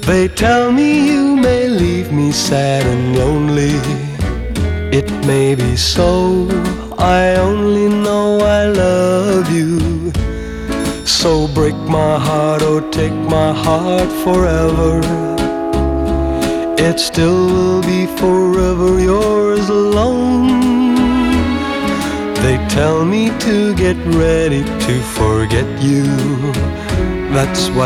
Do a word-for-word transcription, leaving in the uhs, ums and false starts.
They tell me you may leave me sad and lonely. It may be so, I only know I love you. So break my heart, oh take my heart forever. It still will be forever yours alone. They tell me to get ready to forget you. That's what